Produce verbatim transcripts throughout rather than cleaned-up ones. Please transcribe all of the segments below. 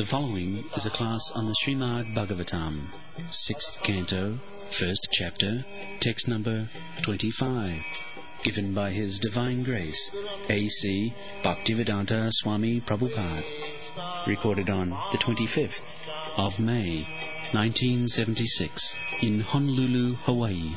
The following is a class on the Srimad Bhagavatam, sixth canto, first chapter, text number twenty-five, given by His Divine Grace, A C Bhaktivedanta Swami Prabhupada, recorded on the twenty-fifth of May, nineteen seventy-six, in Honolulu, Hawaii.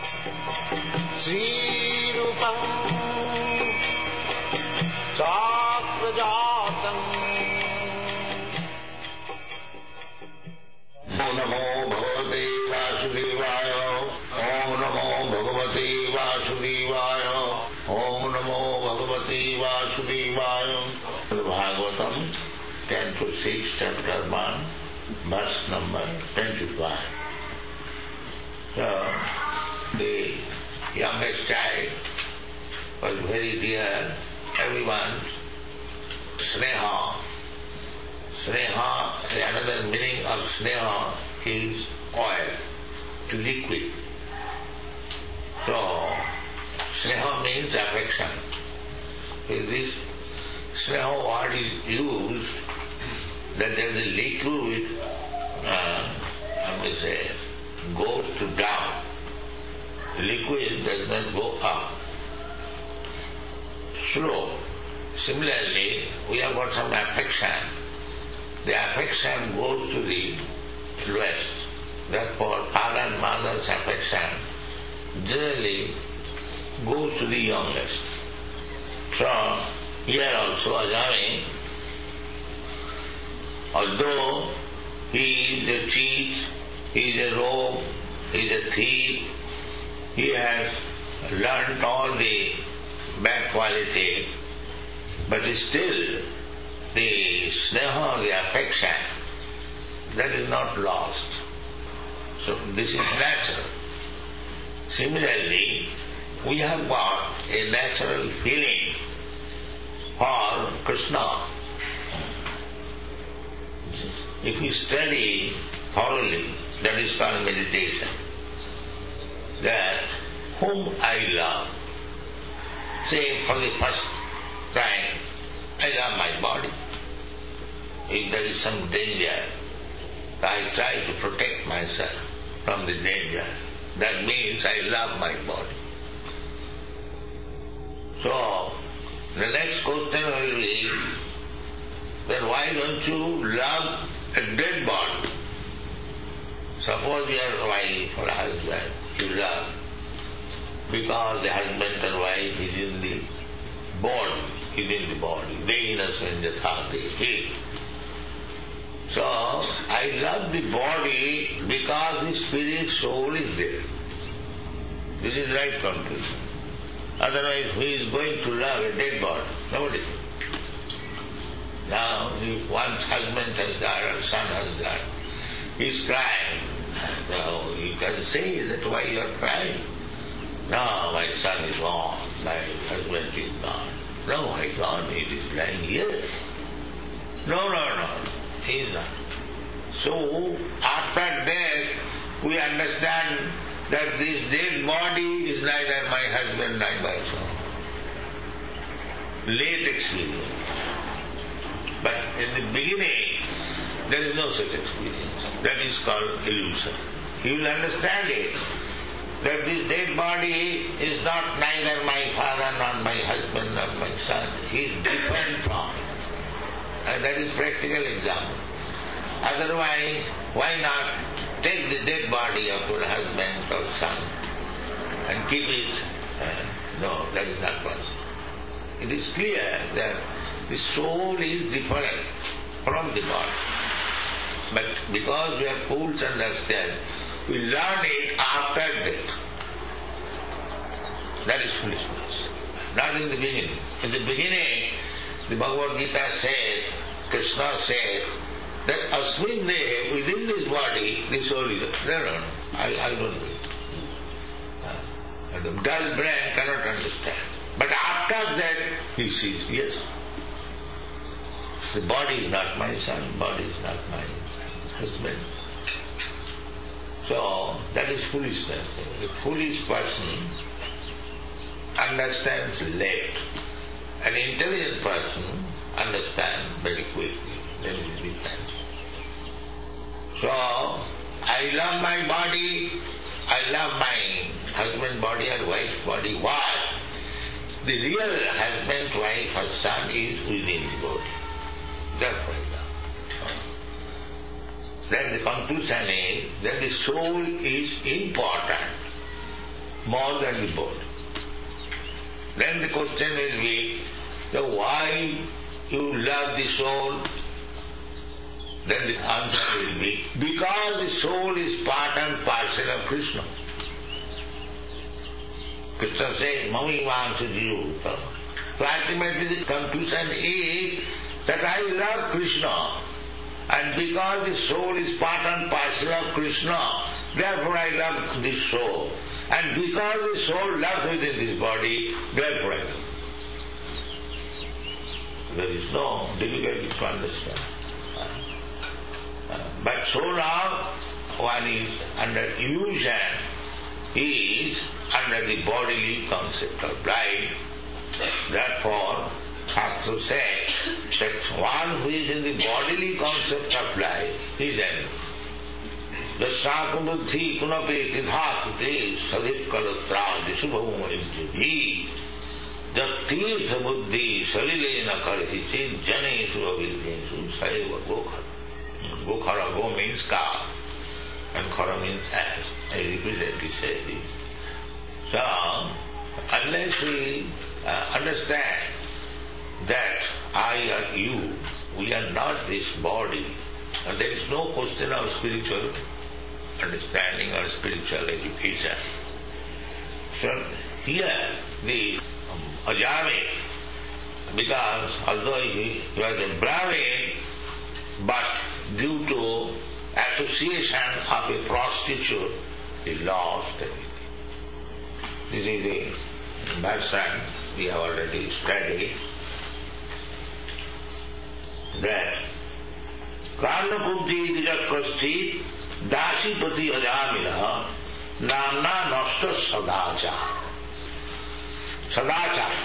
Om Namo Bhagavate Vasudevaya. Om Namo Bhagavate Vasudevaya. Om Namo Bhagavate Vasudevaya. Bhagavatam, canto six, chapter one, verse number twenty-five. So, the youngest child was very dear, everyone's sneha. Sneha, another meaning of sneha is oil, liquid. So, sneha means affection. If this sneha word is used, that there is a liquid, uh, I may say, goes to down. Liquid does not go up. Slow. Similarly, we have got some affection. The affection goes to the lowest. Therefore, father and mother's affection generally goes to the youngest. So, here also Ajami, although he is a cheat, he is a rogue, he is a thief, he has learnt all the bad quality, but still the sneha, the affection, that is not lost. So this is natural. Similarly, we have got a natural feeling for Krishna. If we study thoroughly, that is called meditation, that whom I love, say for the first time, I love my body. If there is some danger, I try to protect myself from the danger. That means I love my body. So, the next question will be, then why don't you love a dead body? Suppose your wife or husband you love, because the husband and wife is in the body, is in the body. They innocent, yatha he. So, I love the body because the spirit soul is there. This is right conclusion. Otherwise, who is going to love a dead body? Nobody. Now, if one's husband has died or son has died, he is crying. So you can say that why you are crying? No, my son is gone, my husband is gone. No, my God, he is lying here. No, no, no, he is not. So, after death, we understand that this dead body is neither my husband nor my son. Late experience. But in the beginning, there is no such experience. That is called illusion. You will understand it, that this dead body is not neither my father nor my husband nor my son. He is different from it. And that is practical example. Otherwise, why not take the dead body of your husband or son and keep it? Uh, no, that is not possible. It is clear that the soul is different from the body. But because we are fools understand, we learn it after death. That is foolishness. Not in the beginning. In the beginning, the Bhagavad Gita said, Krishna said, that asmin dehe, within this body, the soul is... No, no, no, I, I don't do it. Uh, the dull brain cannot understand. But after that, he sees, yes, the body is not my son, body is not my husband. So, that is foolishness. A foolish person understands late. An intelligent person understands very quickly. There is difference. So, I love my body, I love my husband body or wife's body. Why? The real husband, wife or son is within the body. Therefore I love. Then the conclusion is that the soul is important more than the body. Then the question will be, so why you love the soul? Then the answer will be, because the soul is part and parcel of Krishna. Krishna says, Mami Vamsa Jiva. So ultimately the conclusion is that I love Krishna. And because the soul is part and parcel of Krishna, therefore I love this soul. And because the soul loves within this body, therefore I love. There is no difficulty to understand. But so long one is under illusion, he is under the bodily concept of life. Therefore, Shastra says that one who is in the bodily concept of life is enemy. Dasakubuddhi kunapeti dhakute sadhikkalatra disubhama ijjati jatirtha buddhi salilena karhichit janesu avidhesu saiva gokhara. Gokhara, go means cow, and khara means ass. I repeatedly say this. So, unless we uh, understand that I or you, we are not this body, and there is no question of spiritual understanding or spiritual education. So, here the um, Ajami, because although he, he was a Brahmin, but due to association of a prostitute, he lost everything. This is the version we have already studied, that Karnakubdi Dijakrasti Dasipati Ajamila Namna Nasta Sadachara. Sadachara.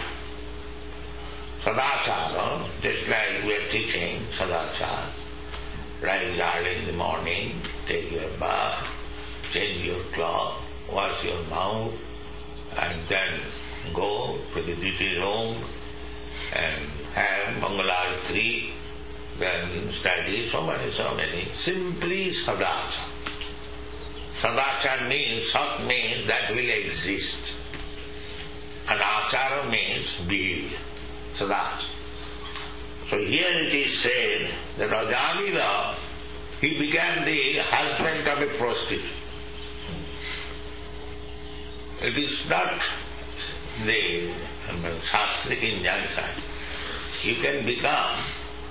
Sadachara, just like we are teaching Sadachara. Rise early in the morning, take your bath, change your cloth, wash your mouth, and then go to the duty room and have Mangalarati, then study so many, so many. Simply Sadachara. Sadachara means, Sat means that will exist. And Achara means behavior. Sadachara. So here it is said that Ajamila, he became the husband of a prostitute. It is not the Shastric injunction. You can become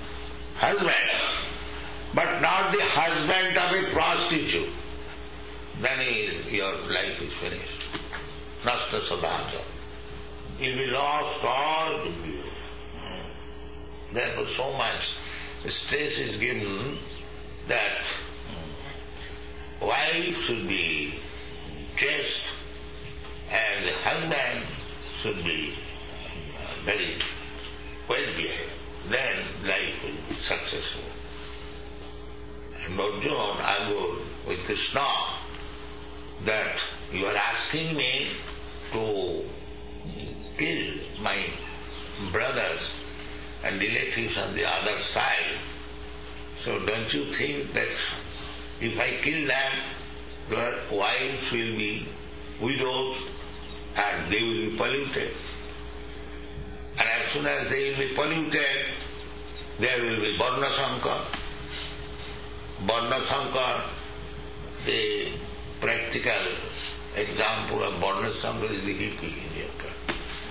husband, but not the husband of a prostitute. Then is, your life is finished. Nasta Sadhaja. You will be lost all to you. Therefore so much stress is given that wife should be chaste and the husband should be very well behaved. Then life will be successful. And Arjuna argued with Krishna that you are asking me to kill my brothers and relatives on the other side. So don't you think that if I kill them, their wives will be widows and they will be polluted? And as soon as they will be polluted, there will be Varna Sankar. Varna Sankar, the practical example of Varna Sankar is the hippie in your country.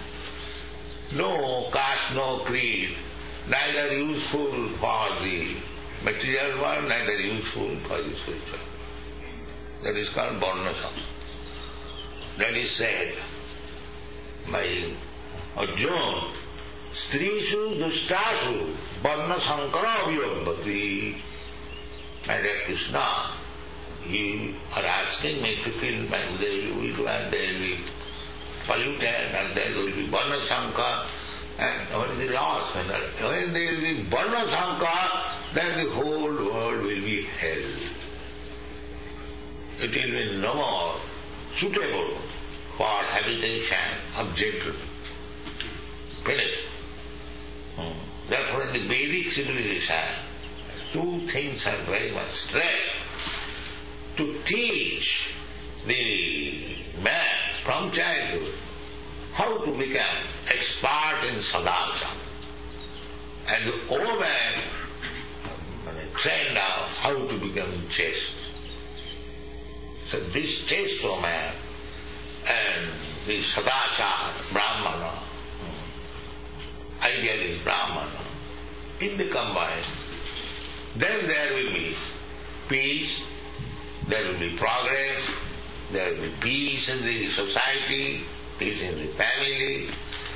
No caste, no creed, neither useful for the material world, neither useful for the spiritual world. That is called Varna Sankar. That is said by Arjuna, Strishu Dushtashu Varna Sankara Vyabhati. My dear Krishna, you are asking me to kill my, there will be widow and there will be polluted and there will be Varna Sankar, and what is the loss? When there will be Varna Sankar, then the whole world will be hell. It will be no more suitable for habitation of gentlemen. Finished. Hmm. Therefore in the Vedic civilization, two things are very much stressed. To teach the man from childhood how to become expert in sadachara, and the old man trained out how to become chaste. So this chaste man and the sadachara, brahmana, idealist brahmana, if they combine, then there will be peace, there will be progress, there will be peace in the society, peace in the family.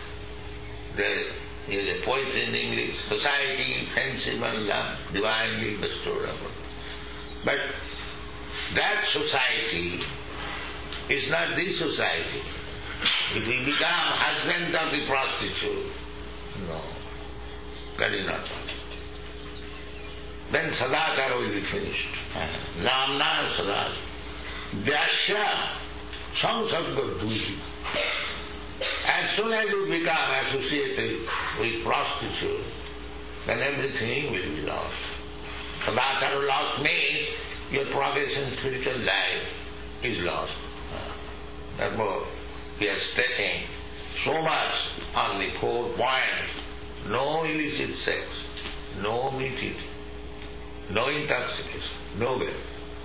There is a poetry in English, society, sensible love, divinely bestowed upon. But that society is not this society. If we become husband of the prostitute, no, that is not possible. Then sadachara will be finished. Namna sadachara. Vyasya samsarga dvihi. As soon as you become associated with prostitute, then everything will be lost. Sadachara lost means your progress in spiritual life is lost. Therefore, we are stressing so much on the four points. No illicit sex, no meat, no intoxication, no bed.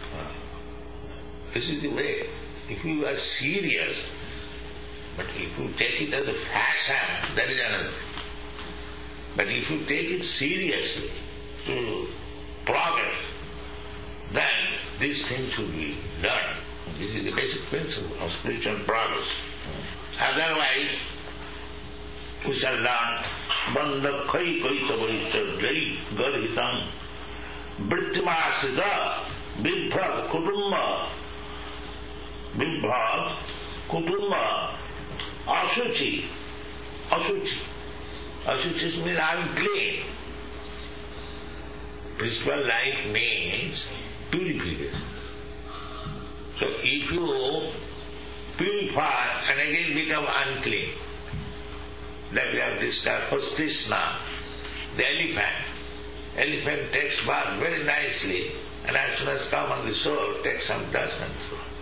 This is the way. If you are serious, but if you take it as a fashion, that is another thing. But if you take it seriously to progress, then these things should be learned. This is the basic principle of spiritual progress. Otherwise, we shall learn Bandakhai Kaitavaricha Jai Garhitam Brittimasita Vibhag Kutumba Vibhag Kutumba Asuchi Asuchi Asuchi means unclean. Spiritual life means purification. So if you purify and again become unclean, like we have discussed, Hastishna, the elephant. Elephant takes bath very nicely, and as soon as come on the shore, takes some dust and so on.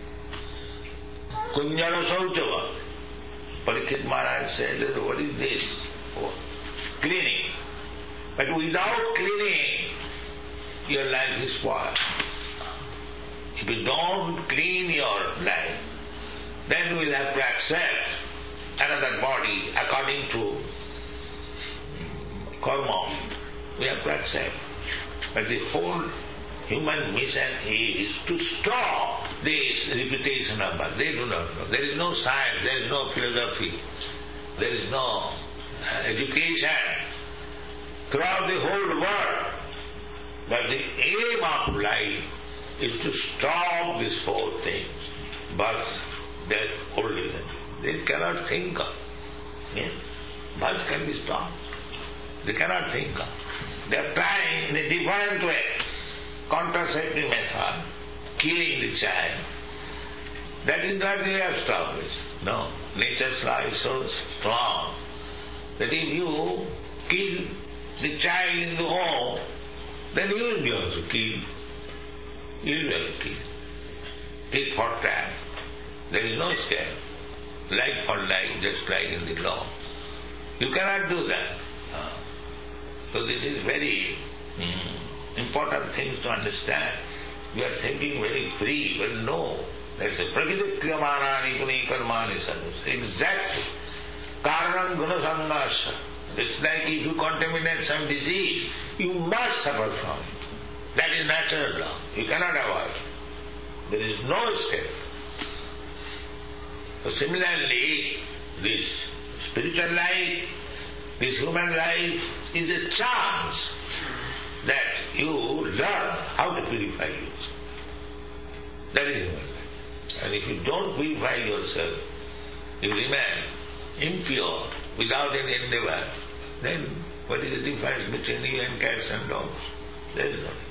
Kunjara Sauchava. Parikshit Maharaj said, what is this? Oh, cleaning. But without cleaning, your life is spoiled. If you don't clean your life, then you will have to accept another body according to karma. We have to accept. But the whole human mission is to stop this repetition of birth. They do not know. There is no science, there is no philosophy, there is no uh, education throughout the whole world. But the aim of life is to stop these four things: birth, death, old age. They cannot think of. Yeah? Birth can be stopped. They cannot think of. They are trying in a different way. Contraceptive method, killing the child. That is not the way of stopping. No. Nature's law is so strong that if you kill the child in the home, then you will be also killed. You will be killed. Tit for tat. There is no escape. Like for like, just like in the law. You cannot do that. Uh, so this is very mm, important things to understand. We are thinking very free, but no. That's a prakriti kriyamanani puni karmani sadhus. Exactly. Karanam gunasamnasya. It's like if you contaminate some disease, you must suffer from it. That is natural law. You cannot avoid. There is no escape. So similarly, this spiritual life, this human life is a chance that you learn how to purify yourself. That is human life. And if you don't purify yourself, you remain impure without any endeavor, then what is the difference between you and cats and dogs? There is nothing.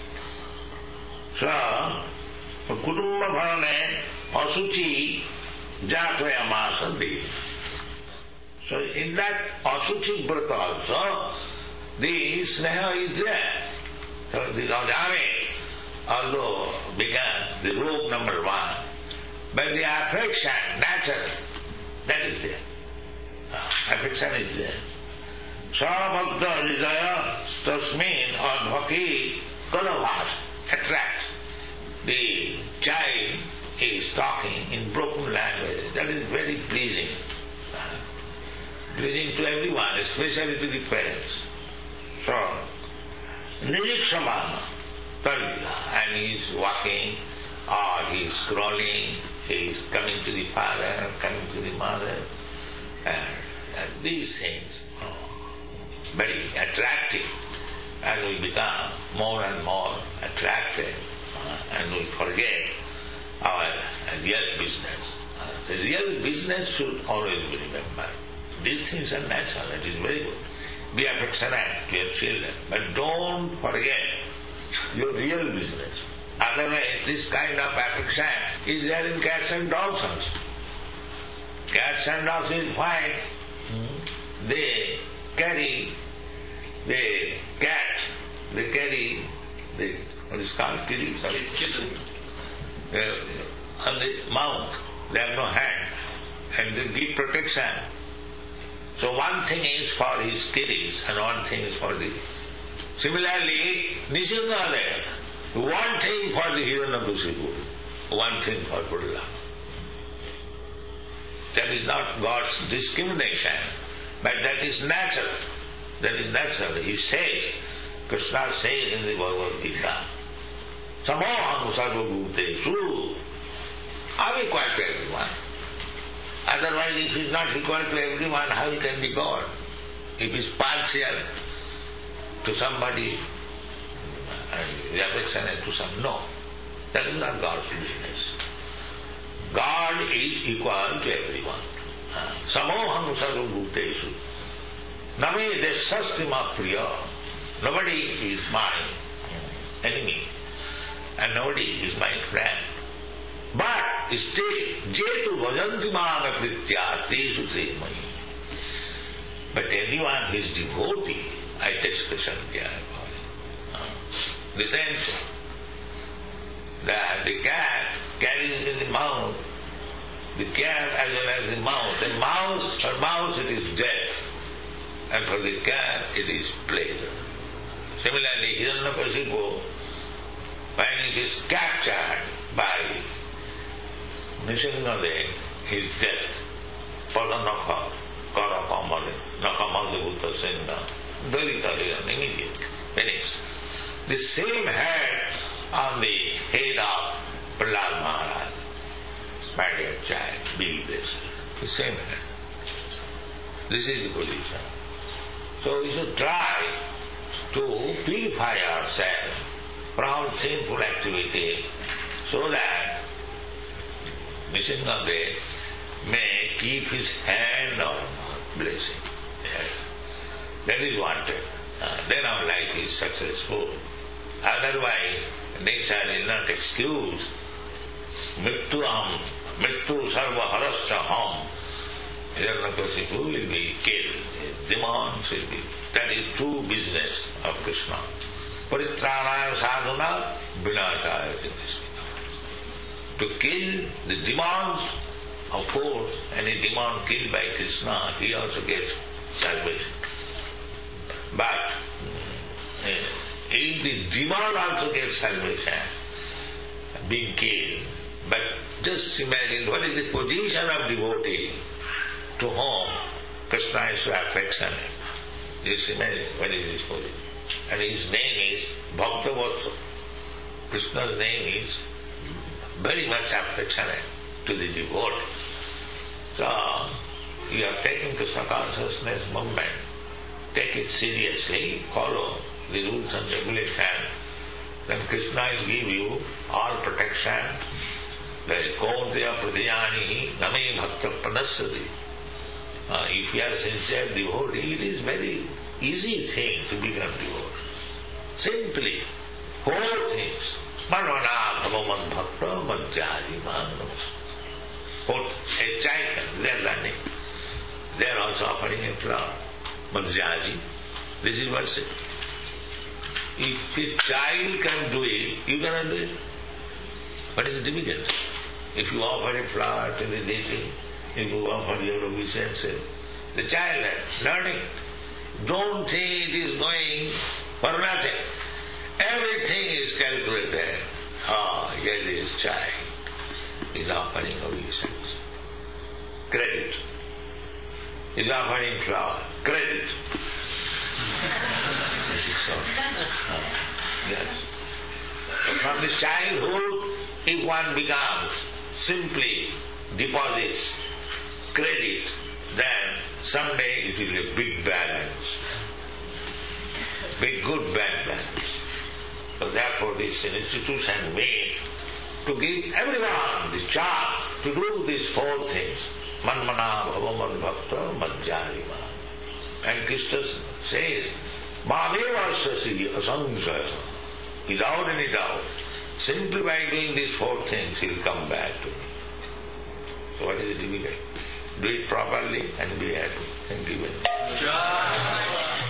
So, Kutumba Bharane Asuchi Jataya Masandi. So in that Asuchi Brata also, the Sneha is there. So the Rajame, although began the robe number one, but the affection, natural, that is there. Uh, affection is there. Sarabhakta Vijaya Tasmin or Bhakti Kalavas attract. The child is talking in broken language. That is very pleasing. Uh, pleasing to everyone, especially to the parents. So, Niriksamana, and he is walking, or he is crawling, he is coming to the father, coming to the mother, and, and these things are very attractive, and we become more and more attracted, uh, and we forget our real business. Uh, the real business should always be remembered. These things are natural, that is very good. Be affectionate to your children, but don't forget your real business. Otherwise, this kind of affection is there in cats and dogs also. Cats and dogs is fine. Hmm. They carry the cat, they carry the, what is called, kitty, sorry, children, uh, on the mouth. They have no hand, and they give protection. So one thing is for his kiddies and one thing is for the... Similarly, Nishinga there, one thing for the Hiranyakashipu, one thing for Buddha. That is not God's discrimination, but that is natural. That is natural. He says, Krishna says in the Bhagavad Gita, Samoham sarvabhuteshu, I am equal to everyone. Otherwise, if he is not equal to everyone, how he can be God? If he is partial to somebody and affectionate to some, no. That is not God's business. God is equal to everyone. Samoham sarvabhuteshu. Name desastima priya. Nobody is my enemy and nobody is my friend. But still, jetu vajanti mama pritya tesu tremai. But anyone who is devotee, I take special care about it. The same thing. That the cat carries in the mouth, the cat as well as the mouse. The mouse, for mouse it is death, and for the cat it is pleasure. Similarly, Hiranyakashipu, when it is captured by Nishingadeva, his death, Padanakha, Karakamale, Nakamaldebhuta Sena, Dalita immediately finished. The same head on the head of Prahlad Maharaj, my dear child, be blessed. The same head. This is the position. So we should try to purify ourselves from sinful activity so that Nishingadeva may keep his hand on blessing. Yes. That is wanted. Uh, then our life is successful. Otherwise, nature will not excuse. Mrittu aham, mrittu sarva harascha ham. Hiranyakashipu will be killed. Demons will be. That is true business of Krishna. Paritranaya sadhana vinashaya Krishna. To kill the demons, of course, any demon killed by Krishna, he also gets salvation. But if the demon also gets salvation, being killed, but just imagine what is the position of devotee to whom Krishna is so affectionate. Just imagine what is his position. And his name is Bhaktavatsa. Krishna's name is very much affectionate to the devotee. So, you are taking Krishna consciousness movement. Take it seriously, follow the rules and regulations. Then Krishna will give you all protection. There is Kaunteya Pradiyani Name Bhakta Pranasati. Uh, if you are sincere devotee, it is very easy thing to become devotee. Simply, four things. Manvana bhavaman bhakta madhyadi manavas. Four, a child, they are learning. They are also offering a flower. Madhyaji. This is worship. If a child can do it, you cannot do it. What is the difficult? If you offer a flower to the deity, if you offer your obeisances, the child is learning. Don't think it is going for nothing. Everything is calculated. Ah, here this child is offering obeisances. Credit. Is offering flower. Credit. This is so. Ah, yes. From the childhood, if one becomes simply deposits credit, then someday it will be a big balance, big good bank balance. So therefore this institution made to give everyone the chance to do these four things. Manmana bhavaman bhakta madhyarima. And Krishna says, Mameva sasi asangsaya. Without any doubt, simply by doing these four things, he will come back to me. So what is the difficult? Do it properly and be happy. Thank you very much.